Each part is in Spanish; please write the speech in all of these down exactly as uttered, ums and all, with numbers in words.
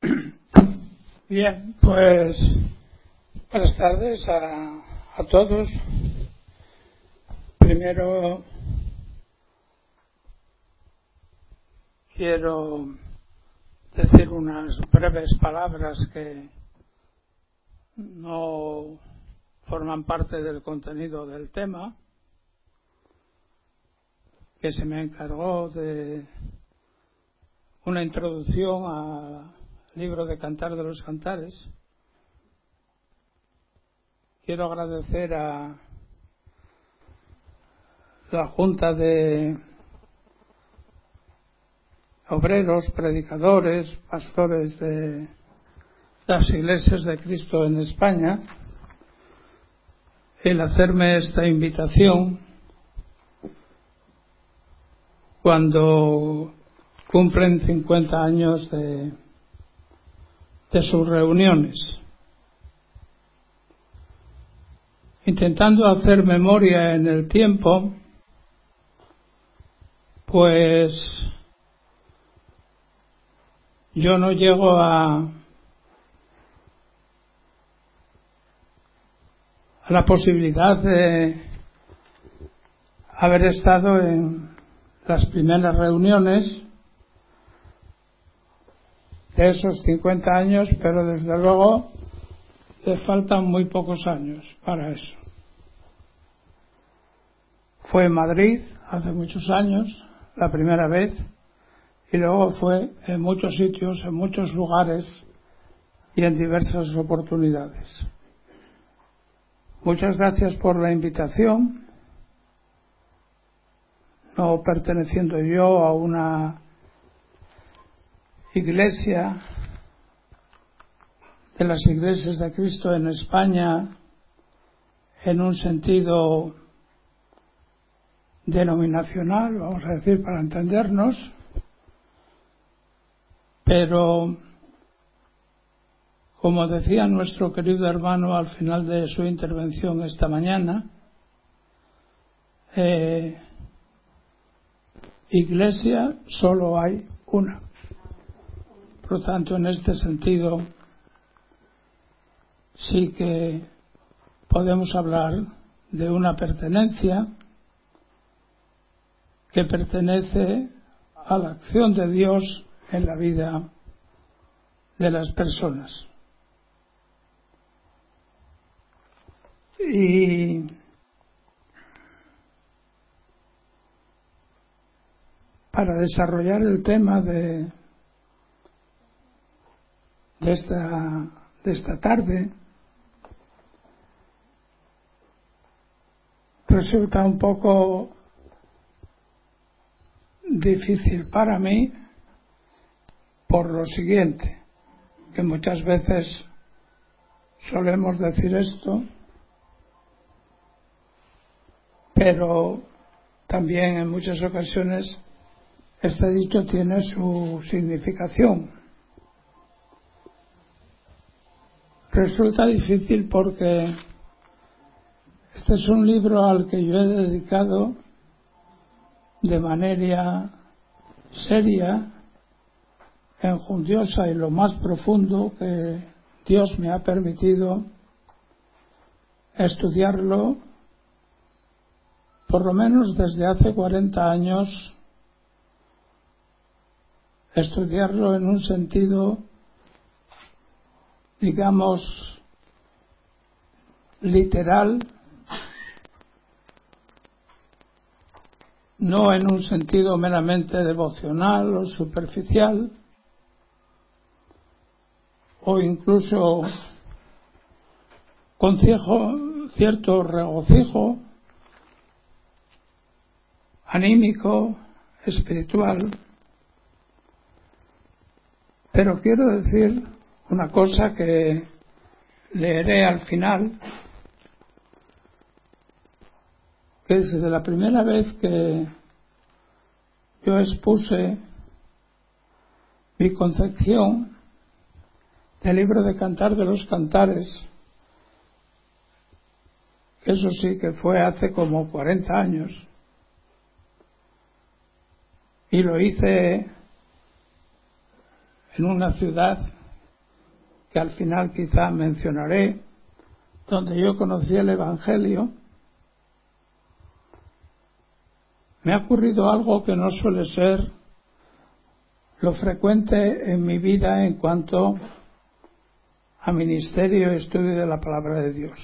Bien, pues buenas tardes a, a todos. Primero quiero decir unas breves palabras que no forman parte del contenido del tema, que se me encargó de una introducción al libro de Cantar de los Cantares. Quiero agradecer a la Junta de Obreros, Predicadores, Pastores de las Iglesias de Cristo en España el hacerme esta invitación cuando cumplen cincuenta años de, de sus reuniones. Intentando hacer memoria en el tiempo, pues yo no llego a, a la posibilidad de haber estado en las primeras reuniones de esos cincuenta años, pero desde luego le faltan muy pocos años para eso. Fue en Madrid hace muchos años, la primera vez, y luego fue en muchos sitios, en muchos lugares y en diversas oportunidades. Muchas gracias por la invitación. No perteneciendo yo a una iglesia de las Iglesias de Cristo en España en un sentido denominacional, vamos a decir, para entendernos, pero como decía nuestro querido hermano al final de su intervención esta mañana, eh, iglesia solo hay una. Por lo tanto, en este sentido sí que podemos hablar de una pertenencia que pertenece a la acción de Dios en la vida de las personas. Y para desarrollar el tema de, de, esta, de esta tarde, resulta un poco difícil para mí por lo siguiente, que muchas veces solemos decir esto, pero también en muchas ocasiones este dicho tiene su significación. Resulta difícil porque este es un libro al que yo he dedicado de manera seria, enjundiosa y lo más profundo que Dios me ha permitido estudiarlo, por lo menos desde hace cuarenta años, estudiarlo en un sentido, digamos, literal, no en un sentido meramente devocional o superficial, o incluso con cierto, cierto regocijo anímico, espiritual. Pero quiero decir una cosa que leeré al final, que desde la primera vez que yo expuse mi concepción del libro de Cantar de los Cantares, eso sí que fue hace como cuarenta años, y lo hice en una ciudad que al final quizá mencionaré, donde yo conocí el Evangelio, me ha ocurrido algo que no suele ser lo frecuente en mi vida en cuanto a ministerio y estudio de la palabra de Dios.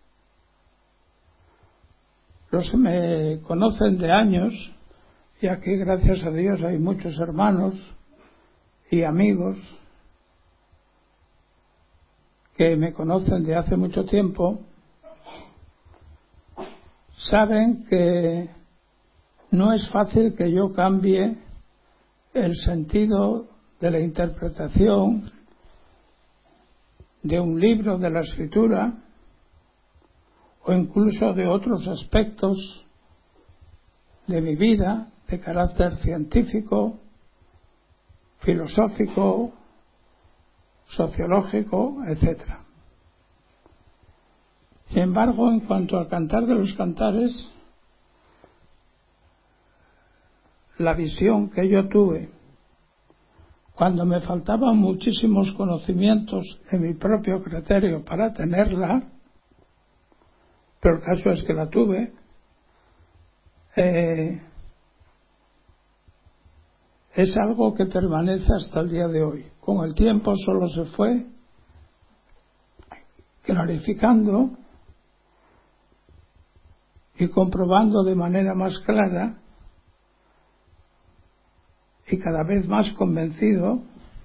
Los que me conocen de años, y aquí gracias a Dios hay muchos hermanos y amigos que me conocen de hace mucho tiempo, saben que no es fácil que yo cambie el sentido de la interpretación de un libro de la Escritura o incluso de otros aspectos de mi vida de carácter científico, filosófico, sociológico, etcétera. Sin embargo, en cuanto al Cantar de los Cantares, la visión que yo tuve cuando me faltaban muchísimos conocimientos en mi propio criterio para tenerla, pero el caso es que la tuve, eh, es algo que permanece hasta el día de hoy. Con el tiempo solo se fue clarificando y comprobando de manera más clara y cada vez más convencido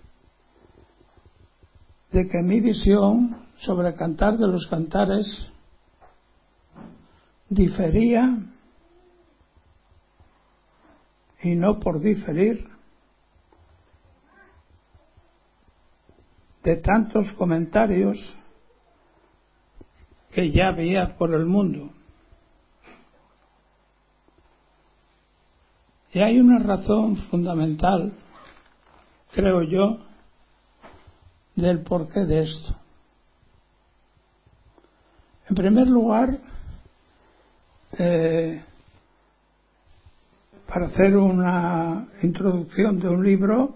de que mi visión sobre el Cantar de los Cantares difería, y no por diferir, de tantos comentarios que ya había por el mundo. Y hay una razón fundamental, creo yo, del porqué de esto. En primer lugar, eh, para hacer una introducción de un libro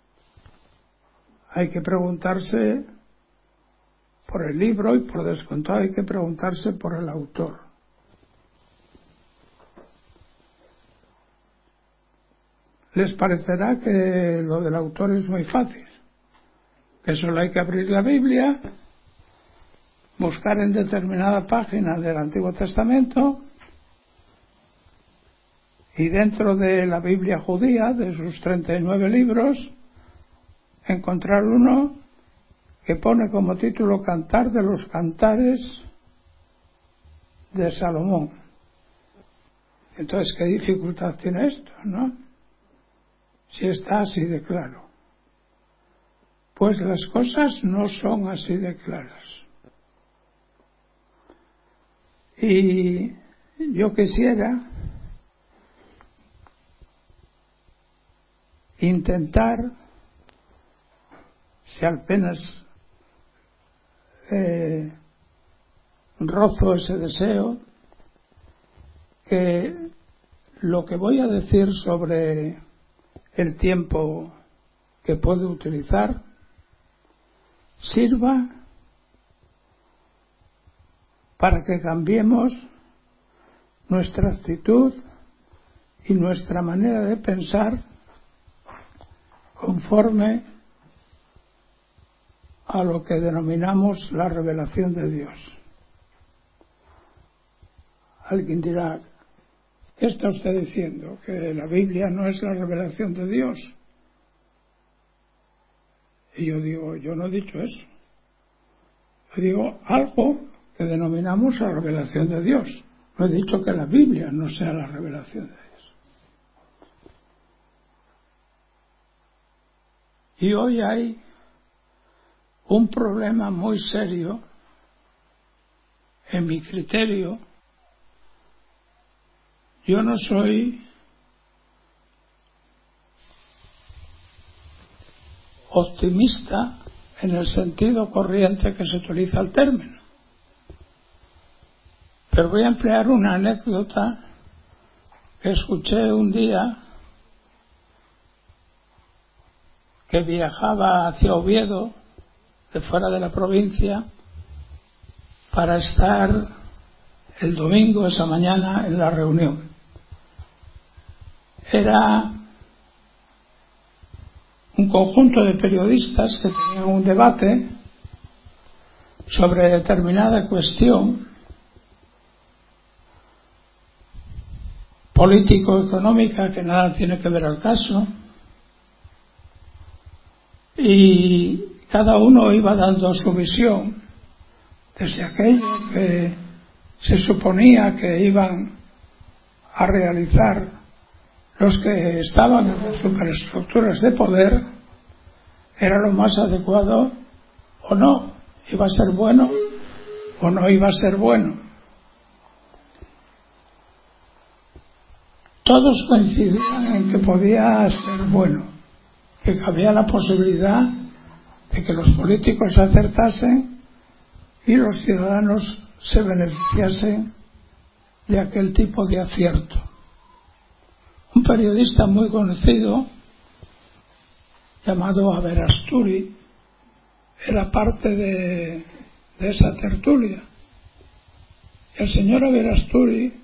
hay que preguntarse por el libro y por descontado hay que preguntarse por el autor. Les parecerá que lo del autor es muy fácil, que solo hay que abrir la Biblia, buscar en determinada página del Antiguo Testamento y dentro de la Biblia judía, de sus treinta y nueve libros, encontrar uno que pone como título Cantar de los Cantares de Salomón. Entonces, ¿qué dificultad tiene esto, no? Si está así de claro. Pues las cosas no son así de claras. Y yo quisiera intentar, si apenas eh, rozo ese deseo, que lo que voy a decir sobre el tiempo que puedo utilizar sirva para que cambiemos nuestra actitud y nuestra manera de pensar conforme a lo que denominamos la revelación de Dios. Alguien dirá, ¿qué está usted diciendo? ¿Que la Biblia no es la revelación de Dios? Y yo digo, yo no he dicho eso. Yo digo algo que denominamos la revelación de Dios. No he dicho que la Biblia no sea la revelación de Dios. Y hoy hay un problema muy serio, en mi criterio. Yo no soy optimista en el sentido corriente que se utiliza el término. Pero voy a emplear una anécdota que escuché un día que viajaba hacia Oviedo de fuera de la provincia para estar el domingo, esa mañana, en la reunión. Era un conjunto de periodistas que tenían un debate sobre determinada cuestión político-económica que nada tiene que ver al caso, y cada uno iba dando su visión desde aquello que se suponía que iban a realizar los que estaban en las superestructuras de poder, era lo más adecuado o no, iba a ser bueno o no iba a ser bueno. Todos coincidían en que podía ser bueno, que había la posibilidad de que los políticos acertasen y los ciudadanos se beneficiasen de aquel tipo de acierto. Un periodista muy conocido llamado Aberasturi era parte de, de esa tertulia. El señor Aberasturi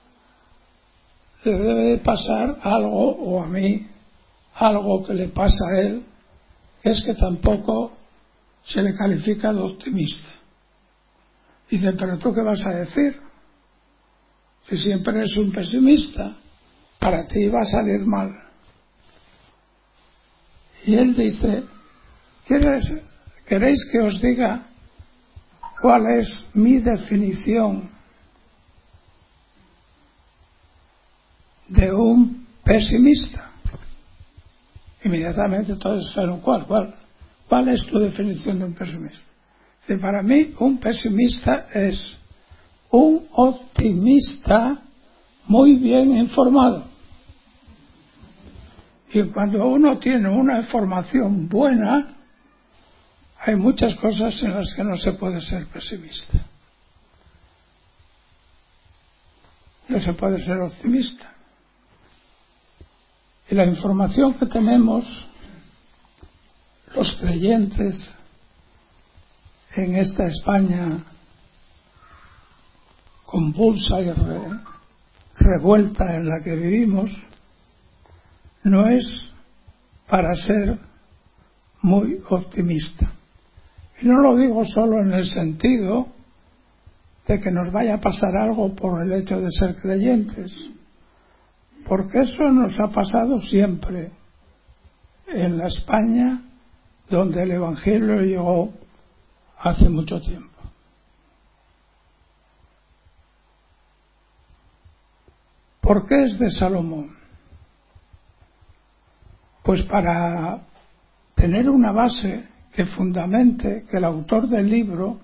le debe de pasar algo, o a mí algo que le pasa a él, es que tampoco se le califica de optimista. Dice, pero tú qué vas a decir si siempre eres un pesimista, para ti va a salir mal. Y él dice, ¿queréis, ¿queréis que os diga cuál es mi definición de un pesimista? Inmediatamente todos dijeron, ¿cuál, cuál? ¿Cuál es tu definición de un pesimista? Dice, para mí un pesimista es un optimista muy bien informado. Y cuando uno tiene una información buena, hay muchas cosas en las que no se puede ser pesimista. No se puede ser optimista. Y la información que tenemos los creyentes en esta España convulsa y re, revuelta en la que vivimos, no es para ser muy optimista. Y no lo digo solo en el sentido de que nos vaya a pasar algo por el hecho de ser creyentes, porque eso nos ha pasado siempre en la España donde el Evangelio llegó hace mucho tiempo. ¿Por qué es de Salomón? Pues para tener una base que fundamente que el autor del libro,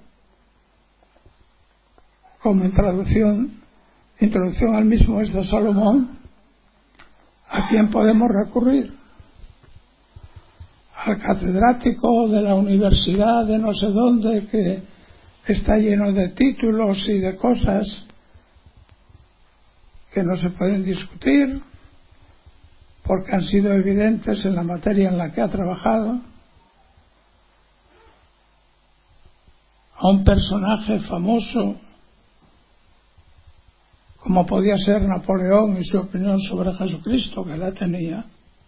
como introducción, introducción al mismo es de Salomón, ¿a quién podemos recurrir? Al catedrático de la universidad de no sé dónde, que está lleno de títulos y de cosas que no se pueden discutir porque han sido evidentes en la materia en la que ha trabajado, a un personaje famoso como podía ser Napoleón y su opinión sobre Jesucristo, que la tenía.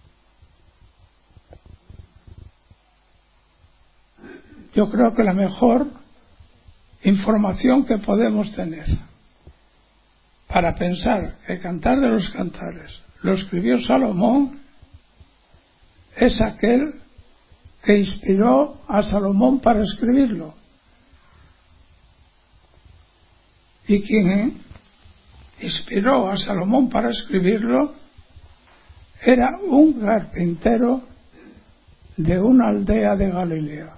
Yo creo que la mejor información que podemos tener para pensar que el Cantar de los Cantares lo escribió Salomón es aquel que inspiró a Salomón para escribirlo. Y quien inspiró a Salomón para escribirlo era un carpintero de una aldea de Galilea.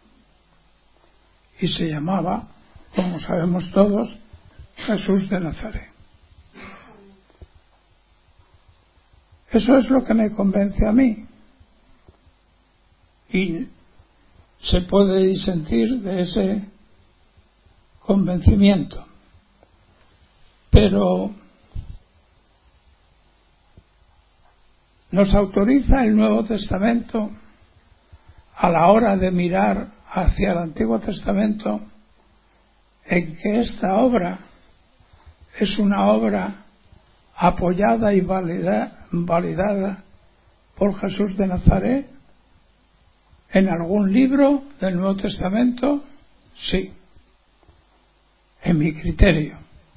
Y se llamaba, como sabemos todos, Jesús de Nazaret. Eso es lo que me convence a mí. Y se puede disentir de ese convencimiento. Pero nos autoriza el Nuevo Testamento a la hora de mirar hacia el Antiguo Testamento en que esta obra es una obra apoyada y valida, validada por Jesús de Nazaret en algún libro del Nuevo Testamento? Sí, en mi criterio.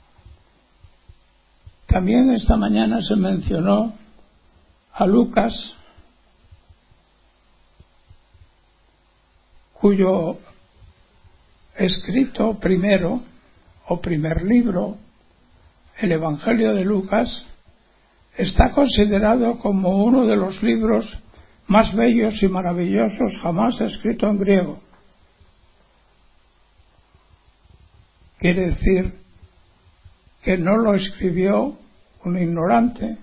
También esta mañana se mencionó a Lucas, cuyo escrito primero o primer libro, el Evangelio de Lucas, está considerado como uno de los libros más bellos y maravillosos jamás escrito en griego. Quiere decir que no lo escribió un ignorante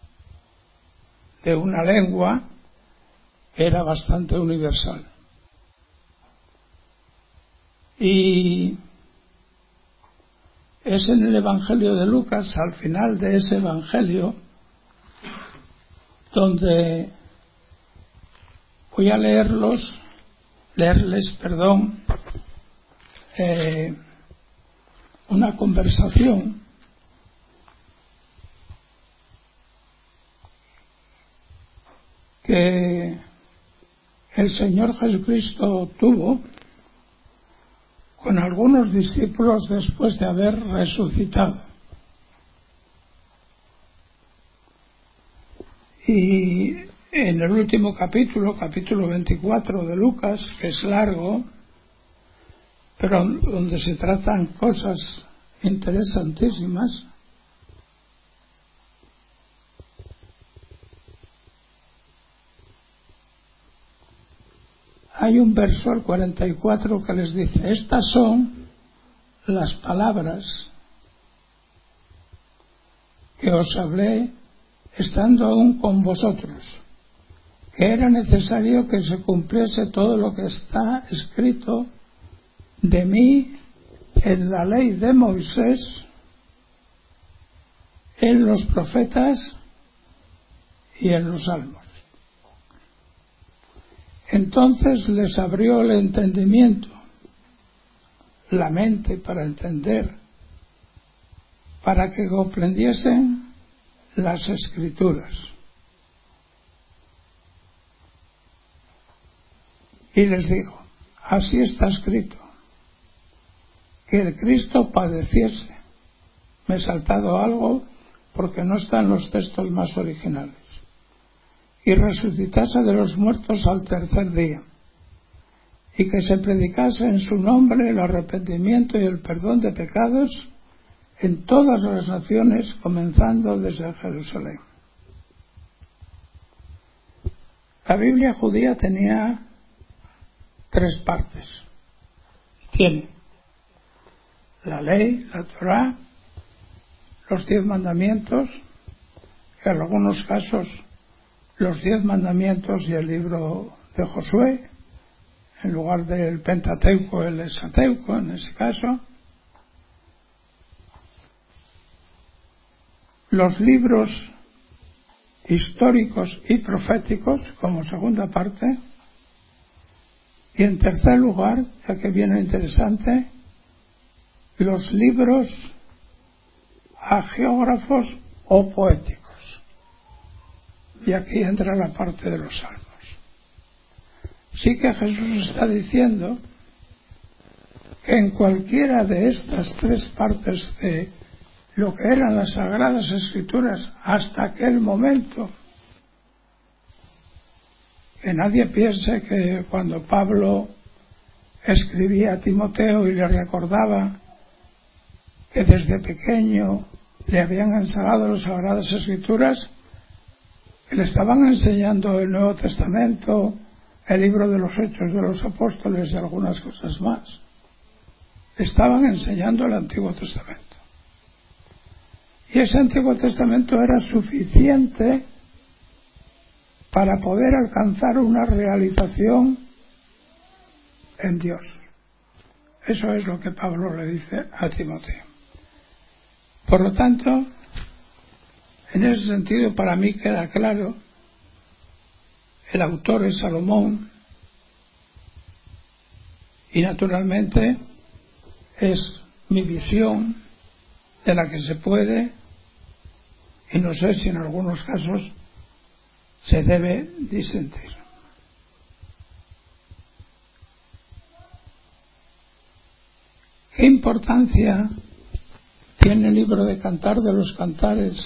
de una lengua que era bastante universal. Y es en el Evangelio de Lucas, al final de ese Evangelio, donde voy a leerlos, leerles, perdón, eh, una conversación que el Señor Jesucristo tuvo con algunos discípulos después de haber resucitado. Y en el último capítulo, capítulo veinticuatro de Lucas, que es largo, pero donde se tratan cosas interesantísimas, hay un verso, el cuarenta y cuatro, que les dice: estas son las palabras que os hablé estando aún con vosotros, que era necesario que se cumpliese todo lo que está escrito de mí en la ley de Moisés, en los profetas y en los salmos. Entonces les abrió el entendimiento, la mente para entender, para que comprendiesen las Escrituras. Y les dijo: así está escrito, que el Cristo padeciese. Me he saltado algo porque no están los textos más originales. Y resucitase de los muertos al tercer día, y que se predicase en su nombre el arrepentimiento y el perdón de pecados en todas las naciones, comenzando desde Jerusalén. La Biblia judía tenía tres partes. Tiene la ley, la Torá, los diez mandamientos, en algunos casos los diez mandamientos y el libro de Josué, en lugar del Pentateuco, el Esateuco en ese caso. Los libros históricos y proféticos como segunda parte. Y en tercer lugar, ya que viene interesante, los libros hagiógrafos o poéticos. Y aquí entra la parte de los salmos. Sí que Jesús está diciendo que en cualquiera de estas tres partes de lo que eran las Sagradas Escrituras hasta aquel momento, que nadie piense que cuando Pablo escribía a Timoteo y le recordaba que desde pequeño le habían enseñado las Sagradas Escrituras, que le estaban enseñando el Nuevo Testamento, el libro de los Hechos de los Apóstoles y algunas cosas más. Le estaban enseñando el Antiguo Testamento. Y ese Antiguo Testamento era suficiente para poder alcanzar una realización en Dios. Eso es lo que Pablo le dice a Timoteo. Por lo tanto, en ese sentido, para mí queda claro, el autor es Salomón, Y naturalmente es mi visión de la que se puede, y no sé si en algunos casos se debe disentir. ¿Qué importancia tiene el libro de Cantar de los Cantares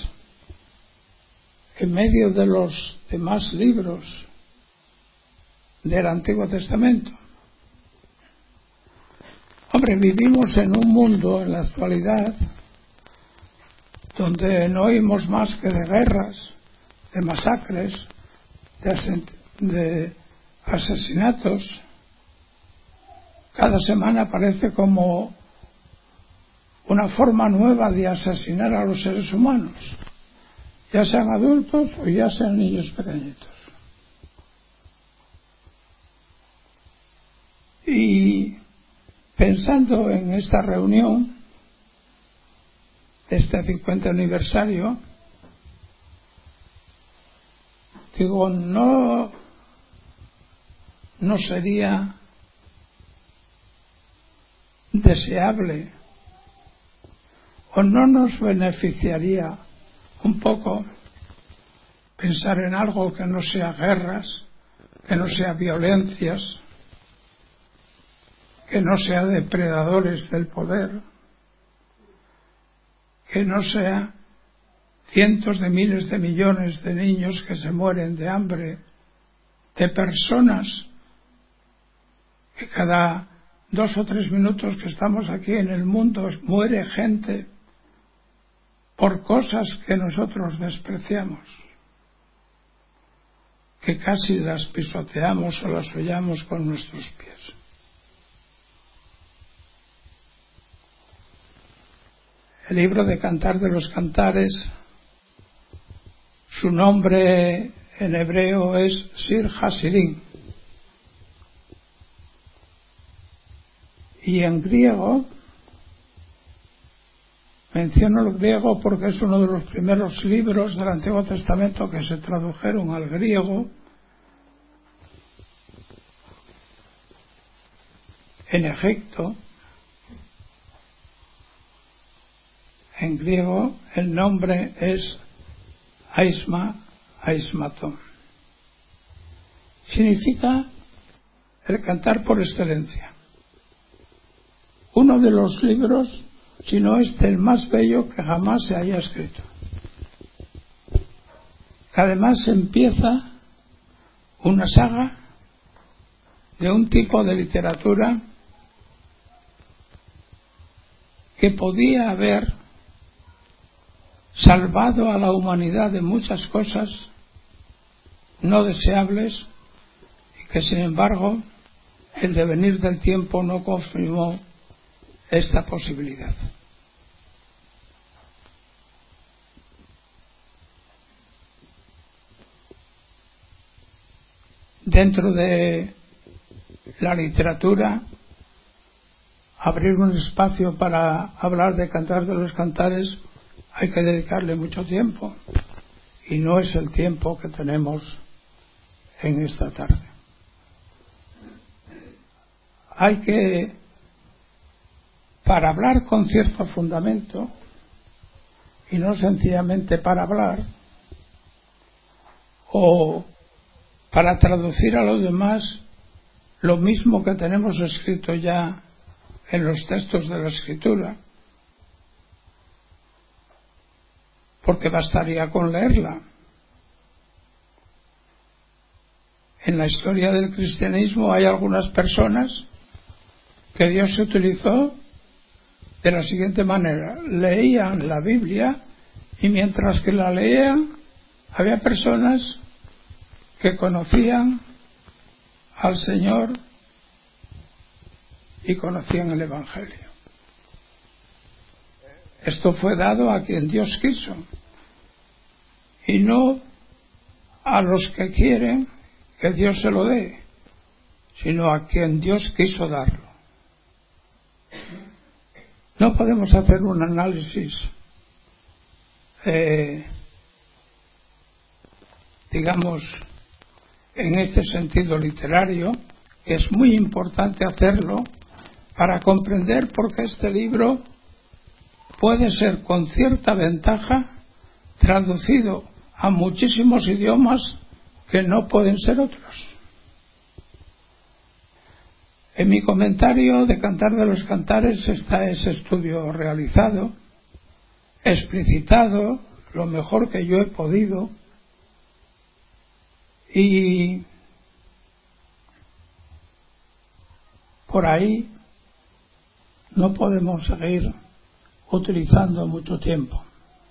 en medio de los demás libros del Antiguo Testamento? Hombre, vivimos en un mundo en la actualidad donde no oímos más que de guerras, de masacres, de, asent- de asesinatos. Cada semana parece como una forma nueva de asesinar a los seres humanos, ya sean adultos o ya sean niños pequeñitos. Y pensando en esta reunión, este cincuenta aniversario, digo, no, no sería deseable o no nos beneficiaría un poco pensar en algo que no sea guerras, que no sea violencias, que no sea depredadores del poder, que no sea cientos de miles de millones de niños que se mueren de hambre, de personas que cada dos o tres minutos que estamos aquí en el mundo muere gente por cosas que nosotros despreciamos, que casi las pisoteamos o las hollamos con nuestros pies. El libro de Cantar de los Cantares, su nombre en hebreo es Sir Hasirim, y en griego, menciono el griego porque es uno de los primeros libros del Antiguo Testamento que se tradujeron al griego. En Egipto, en griego, el nombre es Aisma, Aismatón. Significa el cantar por excelencia. Uno de los libros, si no es el más bello que jamás se haya escrito. Que además empieza una saga de un tipo de literatura que podía haber salvado a la humanidad de muchas cosas no deseables y que sin embargo el devenir del tiempo no confirmó esta posibilidad. Dentro de la literatura, abrir un espacio para hablar de Cantar de los Cantares hay que dedicarle mucho tiempo y no es el tiempo que tenemos en esta tarde. Hay que, para hablar con cierto fundamento y no sencillamente para hablar o para traducir a los demás lo mismo que tenemos escrito ya en los textos de la Escritura, porque bastaría con leerla. En la historia del cristianismo hay algunas personas que Dios se utilizó de la siguiente manera: leían la Biblia y mientras que la leían había personas que conocían al Señor y conocían el Evangelio. Esto fue dado a quien Dios quiso y no a los que quieren que Dios se lo dé, sino a quien Dios quiso darlo. No podemos hacer un análisis eh, digamos en este sentido literario, que es muy importante hacerlo para comprender por qué este libro puede ser con cierta ventaja traducido a muchísimos idiomas que no pueden ser otros. En mi comentario de Cantar de los Cantares está ese estudio realizado, explicitado lo mejor que yo he podido, y por ahí no podemos seguir utilizando mucho tiempo.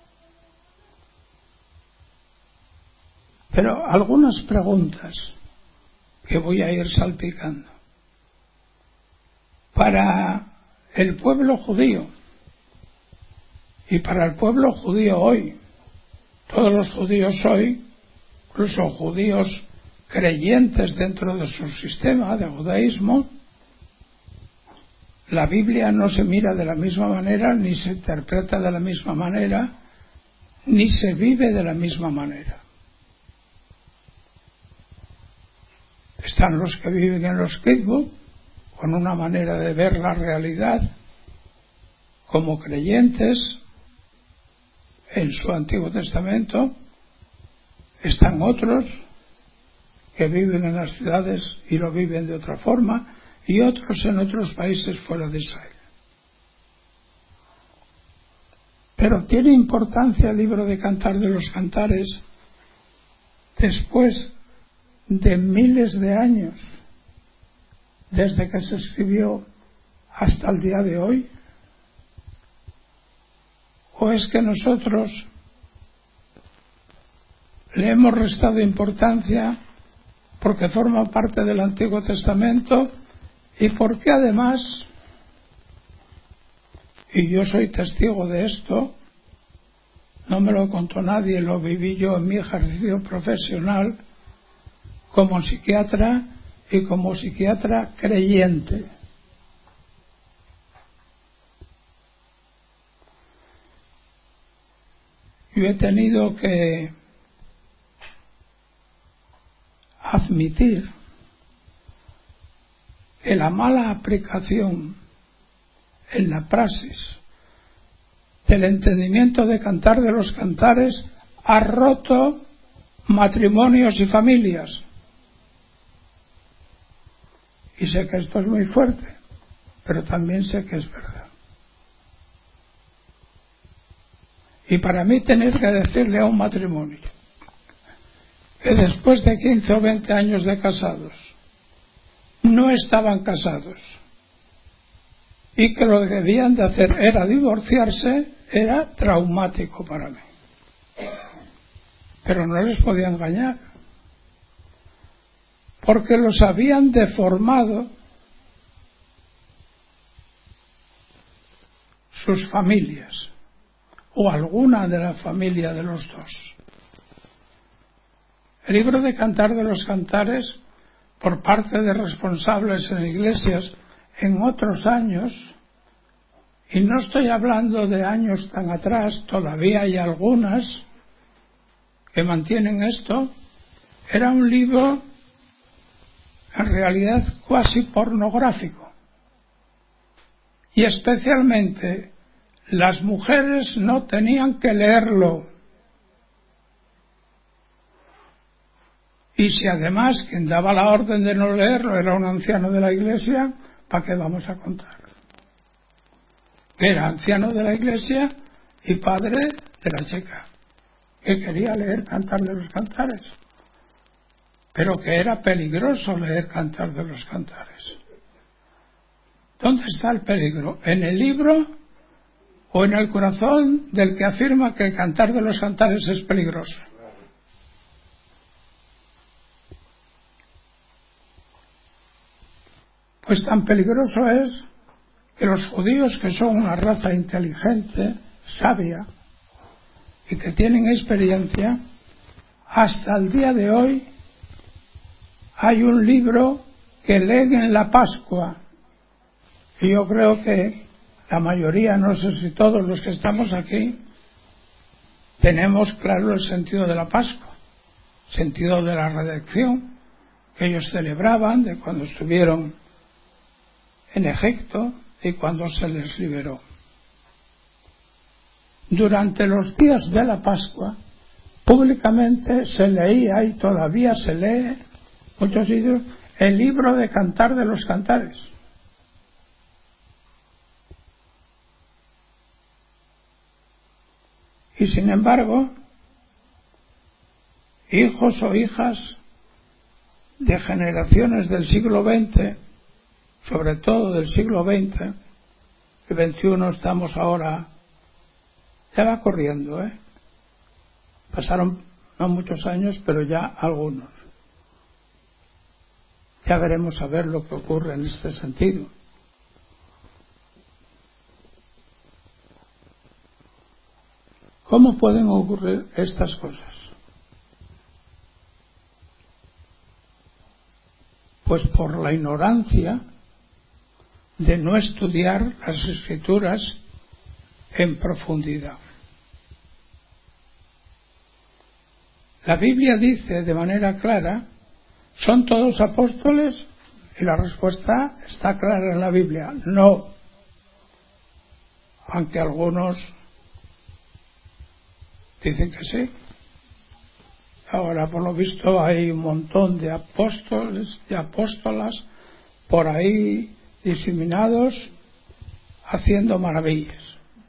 Pero algunas preguntas que voy a ir salpicando. Para el pueblo judío y para el pueblo judío hoy, todos los judíos hoy, incluso judíos creyentes dentro de su sistema de judaísmo, la Biblia no se mira de la misma manera, ni se interpreta de la misma manera, ni se vive de la misma manera. Están los que viven en los kibbutz, con una manera de ver la realidad como creyentes en su Antiguo Testamento. Están otros que viven en las ciudades y lo viven de otra forma, y otros en otros países fuera de Israel. Pero tiene importancia el libro de Cantar de los Cantares después de miles de años, desde que se escribió hasta el día de hoy. ¿O es que nosotros le hemos restado importancia porque forma parte del Antiguo Testamento y porque además, y yo soy testigo de esto, no me lo contó nadie, lo viví yo en mi ejercicio profesional como psiquiatra y como psiquiatra creyente? Yo he tenido que admitir que la mala aplicación en la praxis del entendimiento de Cantar de los Cantares ha roto matrimonios y familias. Y sé que esto es muy fuerte, pero también sé que es verdad. Y para mí tener que decirle a un matrimonio que después de quince o veinte años de casados no estaban casados y que lo que debían de hacer era divorciarse, era traumático para mí. Pero no les podía engañar, porque los habían deformado sus familias o alguna de la familia de los dos. El libro de Cantar de los Cantares, por parte de responsables en iglesias en otros años, y no estoy hablando de años tan atrás, todavía hay algunas que mantienen esto, era un libro en realidad cuasi pornográfico, y especialmente las mujeres no tenían que leerlo. Y si además quien daba la orden de no leerlo era un anciano de la iglesia, ¿para qué vamos a contar? Era anciano de la iglesia y padre de la chica, que quería leer Cantar de los Cantares, pero que era peligroso leer Cantar de los Cantares. ¿Dónde está el peligro? ¿En el libro o en el corazón del que afirma que el Cantar de los Cantares es peligroso? Pues tan peligroso es que los judíos, que son una raza inteligente, sabia y que tienen experiencia, hasta el día de hoy hay un libro que leen en la Pascua, y yo creo que la mayoría, no sé si todos los que estamos aquí, tenemos claro el sentido de la Pascua, sentido de la redención que ellos celebraban de cuando estuvieron en Egipto y cuando se les liberó. Durante los días de la Pascua, públicamente se leía, y todavía se lee, muchos sitios, el libro de Cantar de los Cantares. Y sin embargo, hijos o hijas de generaciones del siglo veinte, sobre todo del siglo veinte, el veintiuno estamos ahora, ya va corriendo, ¿eh? Pasaron no muchos años, pero ya algunos. Ya veremos a ver lo que ocurre en este sentido. ¿Cómo pueden ocurrir estas cosas? Pues por la ignorancia de no estudiar las Escrituras en profundidad. La Biblia dice de manera clara, ¿son todos apóstoles? Y la respuesta está clara en la Biblia, no. Aunque algunos dicen que sí. Ahora, por lo visto, hay un montón de apóstoles, de apóstolas por ahí diseminados haciendo maravillas.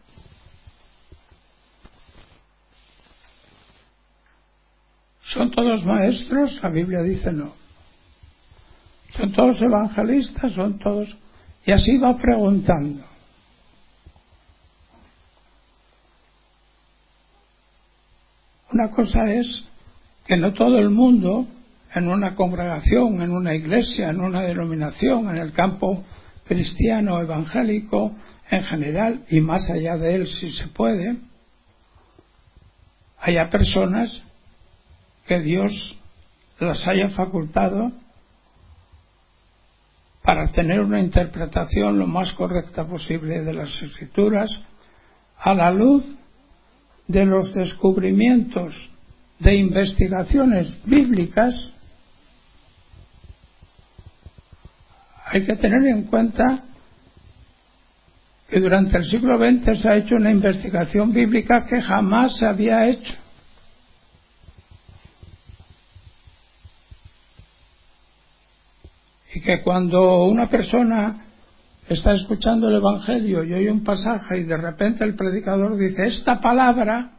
¿Son todos maestros? La Biblia dice no. ¿Son todos evangelistas? ¿Son todos? Y así va preguntando. Una cosa es que no todo el mundo, en una congregación, en una iglesia, en una denominación, en el campo cristiano, evangélico, en general, y más allá de él si se puede, haya personas que Dios las haya facultado para tener una interpretación lo más correcta posible de las Escrituras a la luz de los descubrimientos de investigaciones bíblicas. Hay que tener en cuenta que durante el siglo veinte se ha hecho una investigación bíblica que jamás se había hecho. Y que cuando una persona está escuchando el Evangelio y oye un pasaje y de repente el predicador dice, esta palabra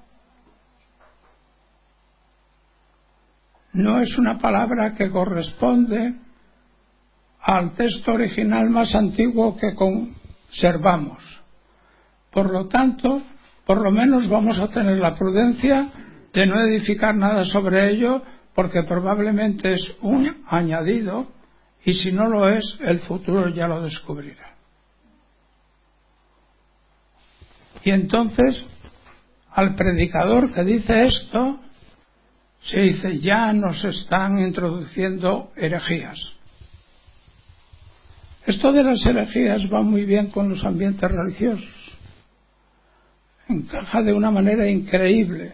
no es una palabra que corresponde al texto original más antiguo que conservamos. Por lo tanto, por lo menos vamos a tener la prudencia de no edificar nada sobre ello, porque probablemente es un añadido, y si no lo es, el futuro ya lo descubrirá. Y entonces, al predicador que dice esto, se dice, ya nos están introduciendo herejías. Esto de las herejías va muy bien con los ambientes religiosos. Encaja de una manera increíble.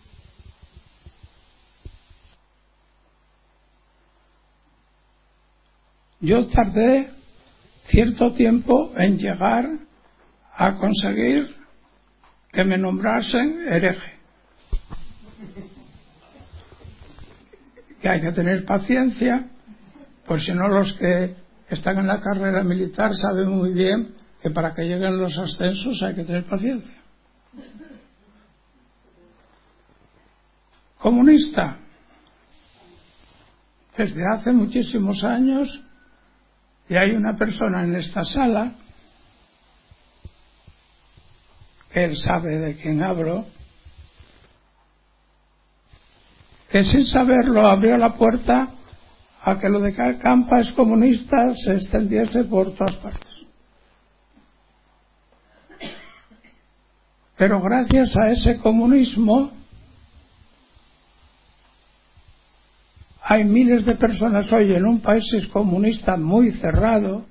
Yo tardé cierto tiempo en llegar a conseguir que me nombrasen hereje. Y hay que tener paciencia, pues si no los que están en la carrera militar saben muy bien que para que lleguen los ascensos hay que tener paciencia. Comunista. Desde hace muchísimos años, y hay una persona en esta sala, que él sabe de quién hablo, que sin saberlo abrió la puerta a que lo de que Campa es comunista se extendiese por todas partes. Pero gracias a ese comunismo hay miles de personas hoy en un país comunista muy cerrado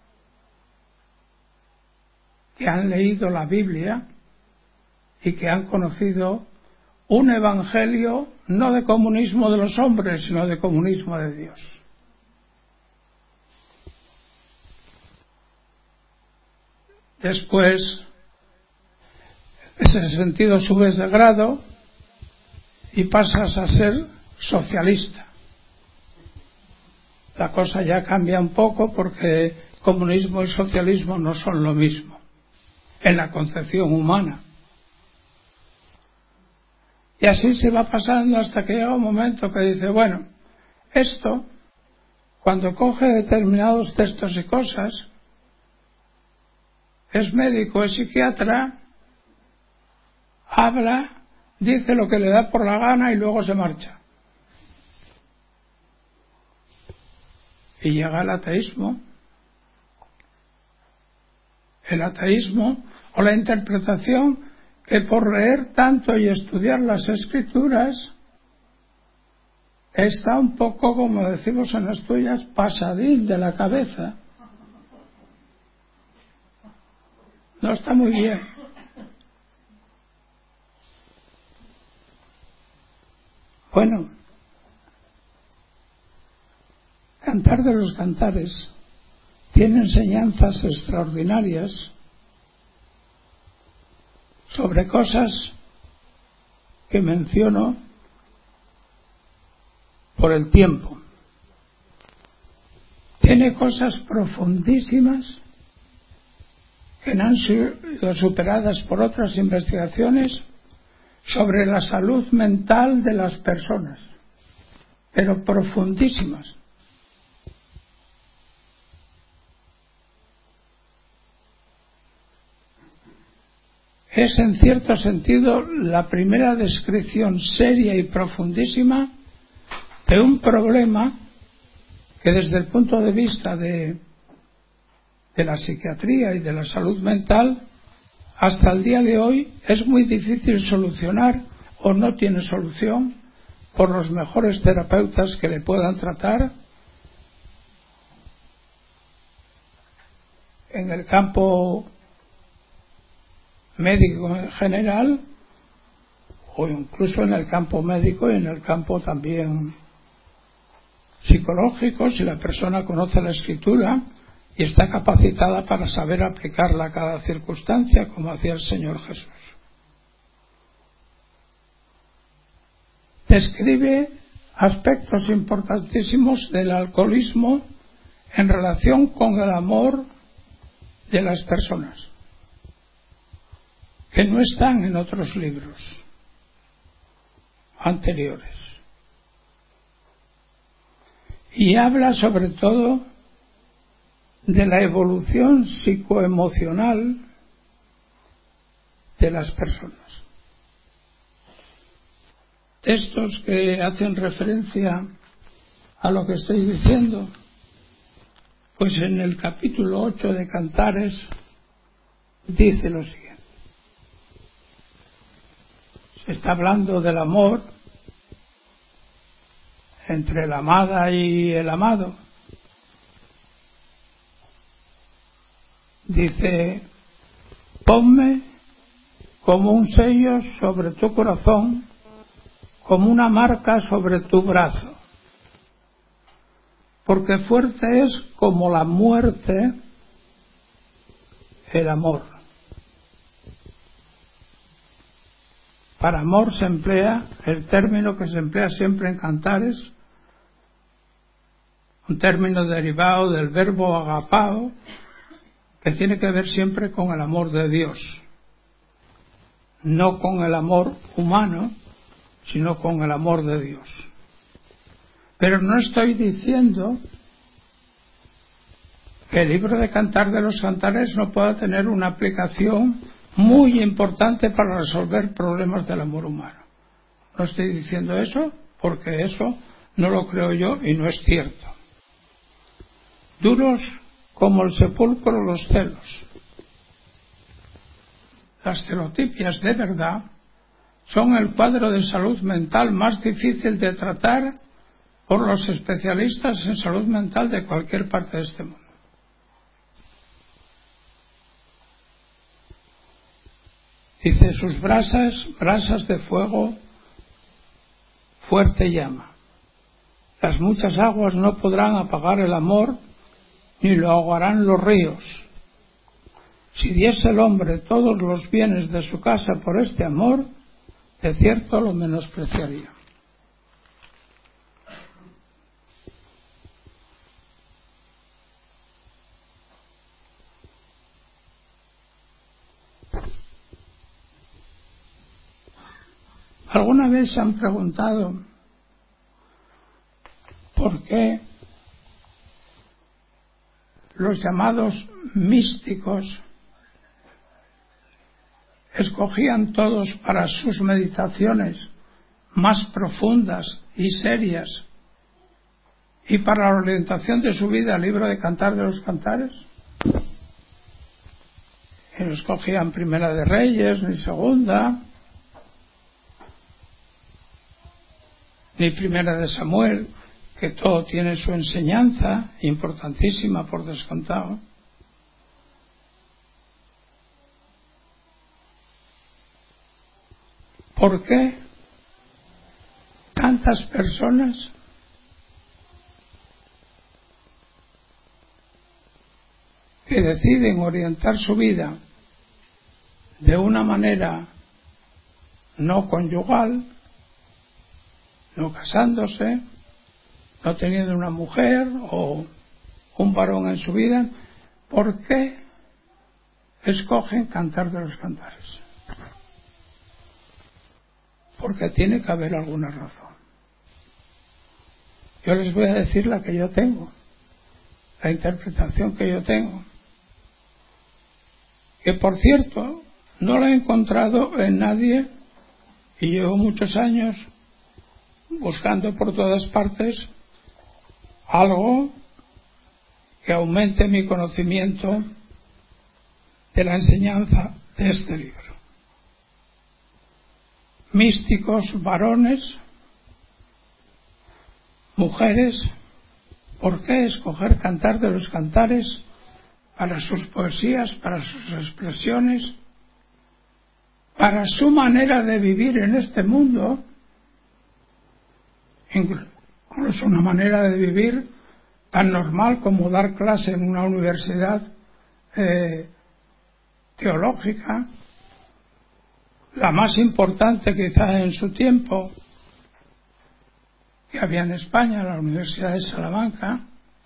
que han leído la Biblia y que han conocido un evangelio no de comunismo de los hombres, sino de comunismo de Dios. Después, en ese sentido, subes de grado y pasas a ser socialista. La cosa ya cambia un poco porque comunismo y socialismo no son lo mismo en la concepción humana. Y así se va pasando hasta que llega un momento que dice, bueno, esto, cuando coge determinados textos y cosas, es médico, es psiquiatra, habla, dice lo que le da por la gana y luego se marcha. Y llega el ateísmo. El ateísmo o la interpretación que por leer tanto y estudiar las escrituras está un poco, como decimos en Asturias, pasadín de la cabeza. No está muy bien. Bueno, Cantar de los Cantares tiene enseñanzas extraordinarias sobre cosas que menciono por el tiempo. Tiene cosas profundísimas que no han sido superadas por otras investigaciones sobre la salud mental de las personas, pero profundísimas. Es en cierto sentido la primera descripción seria y profundísima de un problema que desde el punto de vista de, de la psiquiatría y de la salud mental hasta el día de hoy es muy difícil solucionar o no tiene solución por los mejores terapeutas que le puedan tratar en el campo médico en general o incluso en el campo médico y en el campo también psicológico, si la persona conoce la escritura y está capacitada para saber aplicarla a cada circunstancia, como hacía el Señor Jesús. Describe aspectos importantísimos del alcoholismo en relación con el amor de las personas, que no están en otros libros anteriores. Y habla sobre todo de la evolución psicoemocional de las personas. Textos que hacen referencia a lo que estoy diciendo, pues en el capítulo ocho de Cantares dice lo siguiente. Se está hablando del amor entre la amada y el amado. Dice, ponme como un sello sobre tu corazón, como una marca sobre tu brazo, porque fuerte es como la muerte el amor. Para amor se emplea el término que se emplea siempre en Cantares, un término derivado del verbo agapao, que tiene que ver siempre con el amor de Dios, no con el amor humano, sino con el amor de Dios. Pero no estoy diciendo que el libro de Cantar de los Cantares no pueda tener una aplicación muy importante para resolver problemas del amor humano. No estoy diciendo eso porque eso no lo creo yo y no es cierto. Duros como el sepulcro los celos. Las celotipias de verdad son el cuadro de salud mental más difícil de tratar por los especialistas en salud mental de cualquier parte de este mundo. Dice, sus brasas, brasas de fuego, fuerte llama. Las muchas aguas no podrán apagar el amor, ni lo ahogarán los ríos. si diese el hombre todos los bienes de su casa por este amor, de cierto lo menospreciaría. ¿Alguna vez se han preguntado por qué los llamados místicos escogían todos para sus meditaciones más profundas y serias y para la orientación de su vida el libro de Cantar de los Cantares? Que no escogían Primera de Reyes, ni Segunda, ni Primera de Samuel, que todo tiene su enseñanza, importantísima por descontado. ¿Por qué tantas personas que deciden orientar su vida de una manera no conyugal, no casándose, no teniendo una mujer o un varón en su vida, por qué escogen Cantar de los Cantares? Porque tiene que haber alguna razón. Yo les voy a decir la que yo tengo, la interpretación que yo tengo, que por cierto no la he encontrado en nadie, y llevo muchos años buscando por todas partes algo que aumente mi conocimiento de la enseñanza de este libro. Místicos varones, mujeres, ¿por qué escoger Cantar de los Cantares para sus poesías, para sus expresiones, para su manera de vivir en este mundo? Incluso una manera de vivir tan normal como dar clase en una universidad eh, teológica, la más importante quizá en su tiempo que había en España, la Universidad de Salamanca.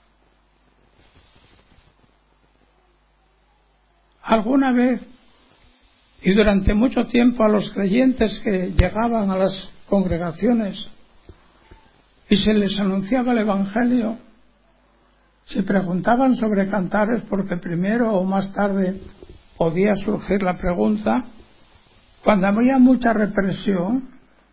Alguna vez y durante mucho tiempo a los creyentes que llegaban a las congregaciones y se les anunciaba el Evangelio, se preguntaban sobre Cantares, porque primero o más tarde podía surgir la pregunta. Cuando había mucha represión,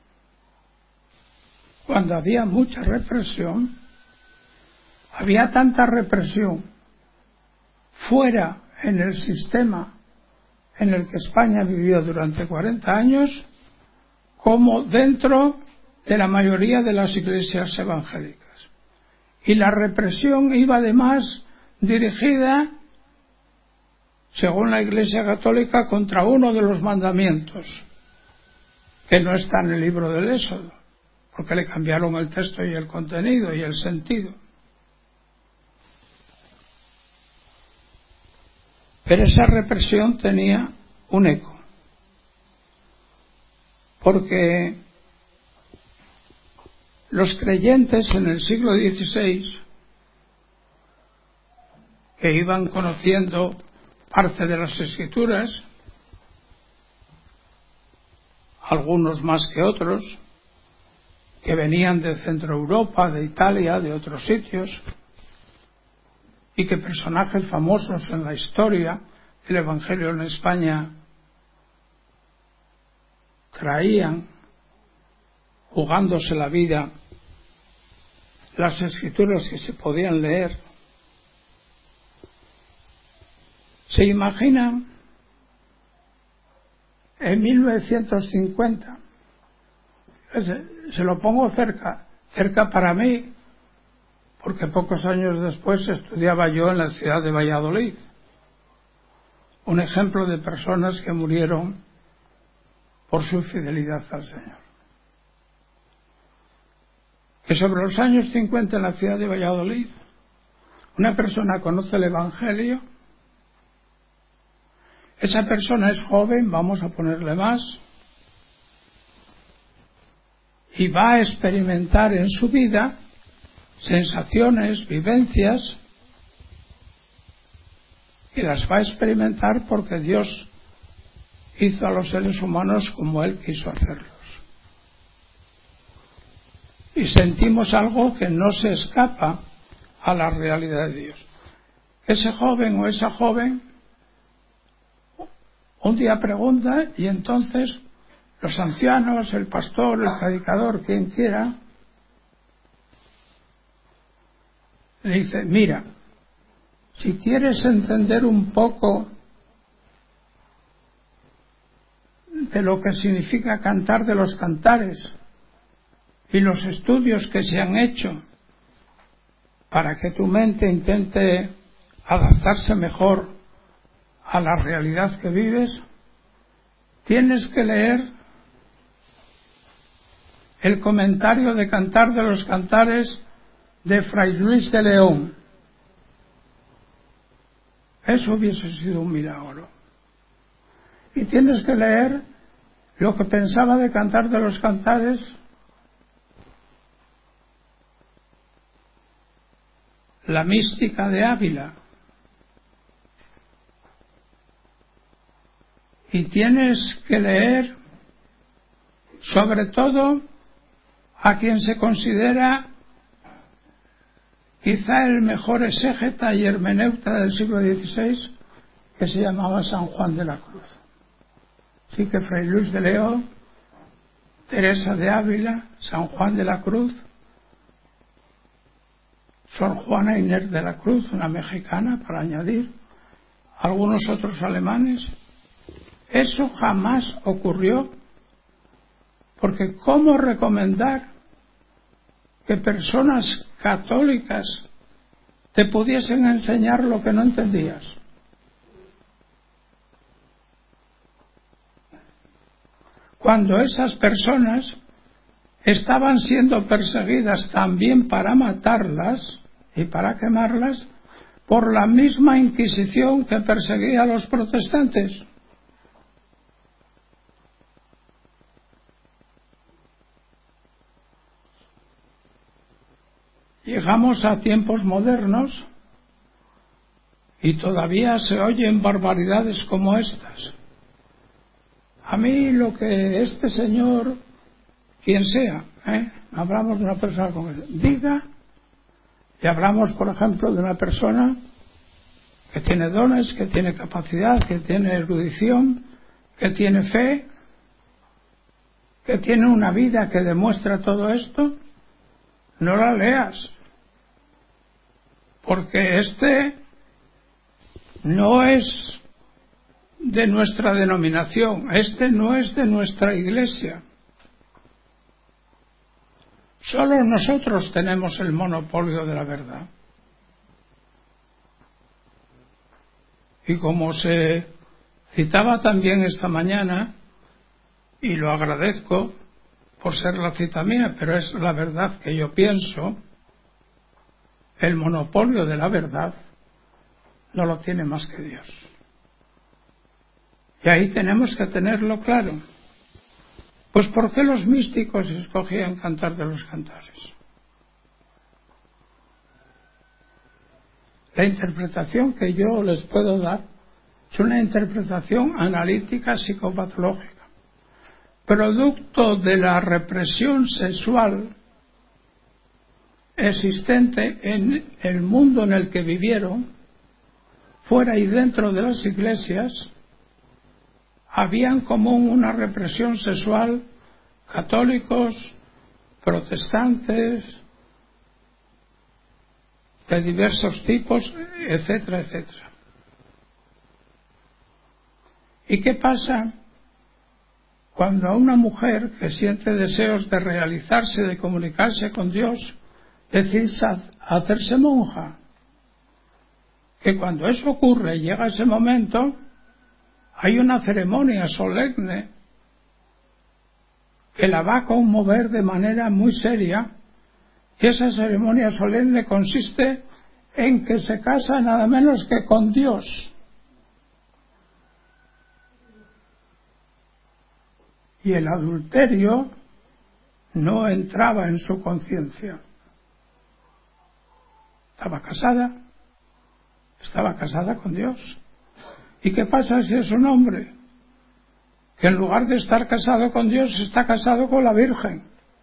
cuando había mucha represión, había tanta represión fuera en el sistema en el que España vivió durante cuarenta años, como dentro de la mayoría de las iglesias evangélicas. Y la represión iba además dirigida, según la Iglesia Católica, contra uno de los mandamientos, que no está en el libro del Éxodo, porque le cambiaron el texto y el contenido y el sentido. Pero esa represión tenía un eco, porque los creyentes en el siglo dieciséis, que iban conociendo parte de las Escrituras, algunos más que otros, que venían de Centro Europa, de Italia, de otros sitios, y que personajes famosos en la historia del Evangelio en España traían, jugándose la vida, las Escrituras que se podían leer. ¿Se imaginan en mil novecientos cincuenta? Se lo pongo cerca, cerca para mí, porque pocos años después estudiaba yo en la ciudad de Valladolid. Un ejemplo de personas que murieron por su fidelidad al Señor. Que sobre los años cincuenta en la ciudad de Valladolid, una persona conoce el Evangelio Esa persona es joven, vamos a ponerle más, y va a experimentar en su vida sensaciones, vivencias, y las va a experimentar porque Dios hizo a los seres humanos como Él quiso hacerlos. Y sentimos algo que no se escapa a la realidad de Dios. Ese joven o esa joven un día pregunta y entonces los ancianos, el pastor, el predicador, quien quiera, le dice: mira, si quieres entender un poco de lo que significa Cantar de los Cantares y los estudios que se han hecho para que tu mente intente adaptarse mejor a la realidad que vives, tienes que leer el comentario de Cantar de los Cantares de Fray Luis de León. Eso hubiese sido un milagro. Y tienes que leer lo que pensaba de Cantar de los Cantares la mística de Ávila. Y tienes que leer sobre todo a quien se considera quizá el mejor exégeta y hermeneuta del siglo dieciséis, que se llamaba San Juan de la Cruz. Así que Fray Luis de León, Teresa de Ávila, San Juan de la Cruz, Sor Juana Inés de la Cruz, una mexicana, para añadir, algunos otros alemanes. Eso jamás ocurrió, porque ¿cómo recomendar que personas católicas te pudiesen enseñar lo que no entendías? Cuando esas personas estaban siendo perseguidas también para matarlas y para quemarlas por la misma Inquisición que perseguía a los protestantes. Llegamos a tiempos modernos y todavía se oyen barbaridades como estas. A mí lo que este señor, quien sea, ¿eh? hablamos de una persona como él, diga, y hablamos, por ejemplo, de una persona que tiene dones, que tiene capacidad, que tiene erudición, que tiene fe, que tiene una vida que demuestra todo esto, no la leas, porque este no es de nuestra denominación, este no es de nuestra iglesia. Solo nosotros tenemos el monopolio de la verdad. Y como se citaba también esta mañana, y lo agradezco por ser la cita mía, pero es la verdad que yo pienso, el monopolio de la verdad no lo tiene más que Dios. Y ahí tenemos que tenerlo claro. Pues ¿por qué los místicos escogían Cantar de los Cantares? La interpretación que yo les puedo dar es una interpretación analítica psicopatológica, producto de la represión sexual existente en el mundo en el que vivieron, fuera y dentro de las iglesias. Había en común una represión sexual, católicos, protestantes, de diversos tipos, etcétera, etcétera. ¿Y qué pasa cuando a una mujer que siente deseos de realizarse, de comunicarse con Dios, decide hacerse monja? Que cuando eso ocurre, llega ese momento, hay una ceremonia solemne que la va a conmover de manera muy seria, y esa ceremonia solemne consiste en que se casa nada menos que con Dios. y el adulterio no entraba en su conciencia. Estaba casada, estaba casada con Dios. ¿Y qué pasa si es un hombre que en lugar de estar casado con Dios está casado con la Virgen?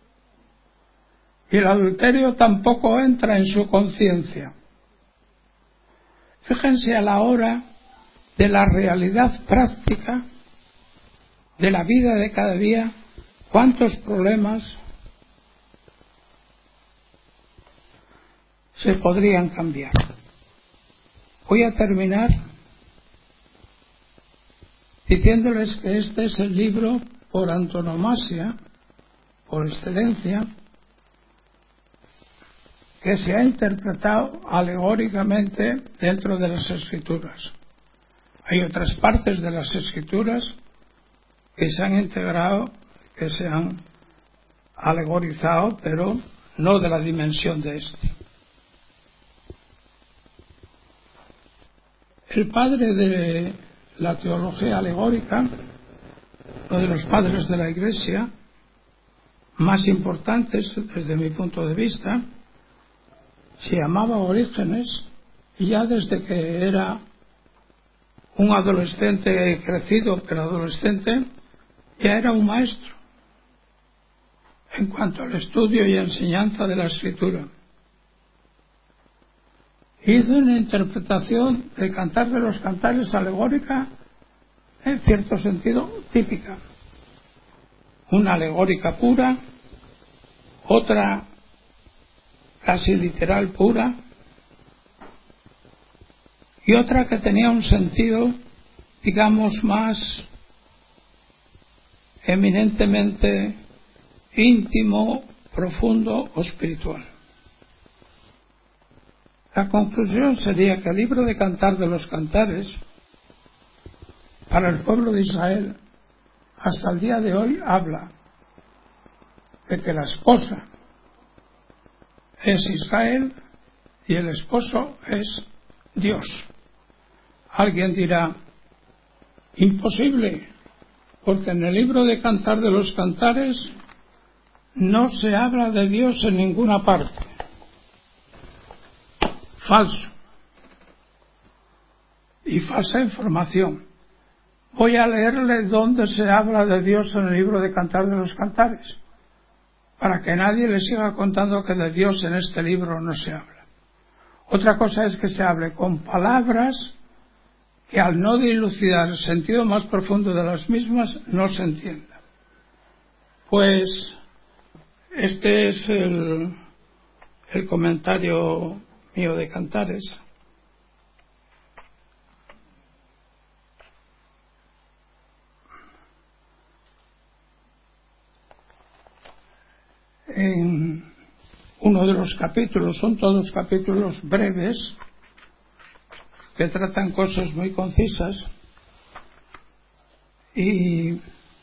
Y el adulterio tampoco entra en su conciencia. Fíjense a la hora de la realidad práctica de la vida de cada día, cuántos problemas se podrían cambiar. Voy a terminar diciéndoles que este es el libro por antonomasia, por excelencia, que se ha interpretado alegóricamente dentro de las Escrituras. Hay otras partes de las Escrituras que se han integrado, que se han alegorizado, pero no de la dimensión de este. El padre de la teología alegórica, uno de los padres de la Iglesia más importantes desde mi punto de vista, se llamaba Orígenes, y ya desde que era un adolescente crecido, pero adolescente, ya era un maestro en cuanto al estudio y enseñanza de la Escritura. Hizo una interpretación del Cantar de los Cantares alegórica, en cierto sentido típica. Una alegórica pura, otra casi literal pura, y otra que tenía un sentido, digamos, más eminentemente íntimo, profundo o espiritual. La conclusión sería que el libro de Cantar de los Cantares, para el pueblo de Israel, hasta el día de hoy habla de que la esposa es Israel y el esposo es Dios. Alguien dirá, imposible, porque en el libro de Cantar de los Cantares no se habla de Dios en ninguna parte. Falso. Y falsa información. Voy a leerle dónde se habla de Dios en el libro de Cantar de los Cantares, para que nadie le siga contando que de Dios en este libro no se habla. Otra cosa es que se hable con palabras que al no dilucidar el sentido más profundo de las mismas no se entienda. Pues este es el, el comentario mío de Cantares. En uno de los capítulos, son todos capítulos breves que tratan cosas muy concisas, y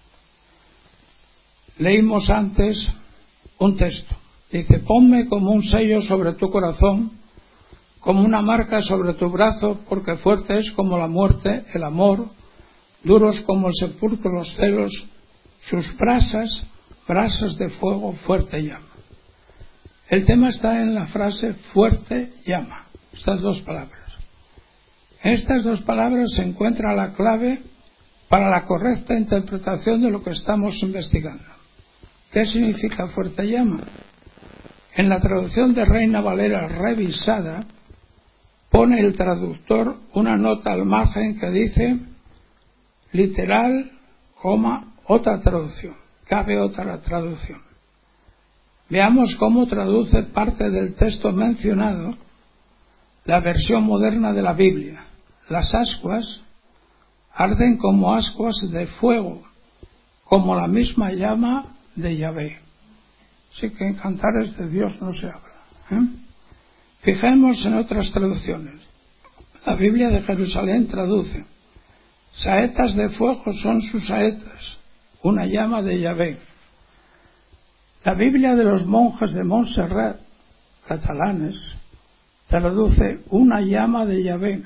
leímos antes un texto. Dice: ponme como un sello sobre tu corazón, como una marca sobre tu brazo, porque fuerte es como la muerte el amor, duros como el sepulcro los celos, sus brasas, brasas de fuego, fuerte llama. El tema está en la frase fuerte llama, estas dos palabras. En estas dos palabras se encuentra la clave para la correcta interpretación de lo que estamos investigando. ¿Qué significa fuerte llama? En la traducción de Reina Valera revisada, pone el traductor una nota al margen que dice literal, coma, otra traducción. Cabe otra traducción. Veamos cómo traduce parte del texto mencionado la versión moderna de la Biblia. Las ascuas arden como ascuas de fuego, como la misma llama de Yahvé. Así que en Cantares de Dios no se habla, ¿eh? Fijemos en otras traducciones. La Biblia de Jerusalén traduce: saetas de fuego son sus saetas, una llama de Yahvé. La Biblia de los monjes de Montserrat, catalanes, traduce: una llama de Yahvé.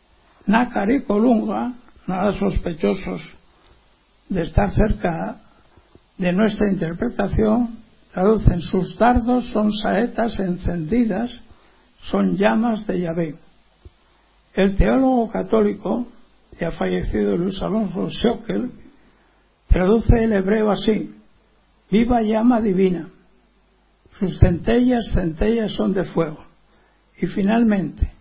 Nácar y Colunga, nada sospechosos de estar cerca de nuestra interpretación traducen: sus dardos son saetas encendidas, son llamas de Yahvé. El teólogo católico, ya fallecido Luis Alonso Schöckel, traduce el hebreo así: viva llama divina, sus centellas, centellas son de fuego. Y finalmente,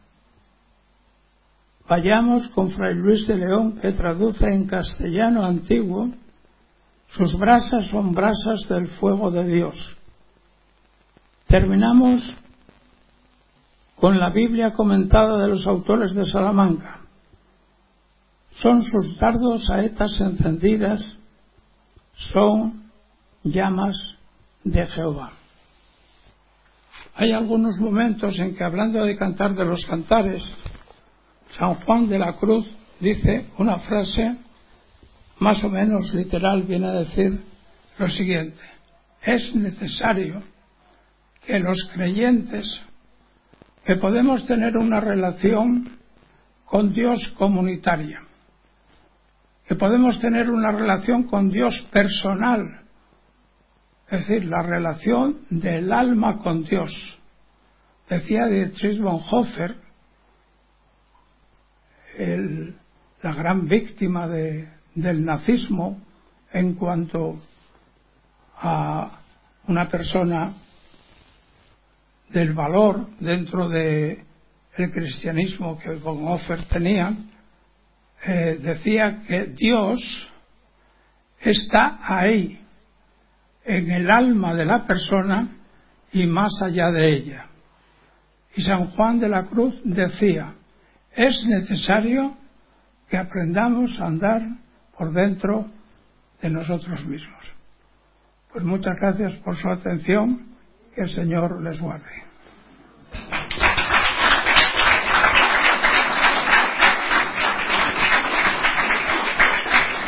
vayamos con Fray Luis de León, que traduce en castellano antiguo: sus brasas son brasas del fuego de Dios. Terminamos con la Biblia comentada de los autores de Salamanca: son sus dardos saetas encendidas, son llamas de Jehová. Hay algunos momentos en que, hablando de Cantar de los Cantares, San Juan de la Cruz dice una frase más o menos literal, viene a decir lo siguiente: es necesario que los creyentes, que podemos tener una relación con Dios comunitaria, que podemos tener una relación con Dios personal, es decir, la relación del alma con Dios. Decía Dietrich Bonhoeffer, el, la gran víctima de, del nazismo en cuanto a una persona del valor dentro del cristianismo que Bonhoeffer tenía, eh, decía que Dios está ahí, en el alma de la persona y más allá de ella. Y San Juan de la Cruz decía: es necesario que aprendamos a andar por dentro de nosotros mismos. Pues muchas gracias por su atención, que el Señor les guarde.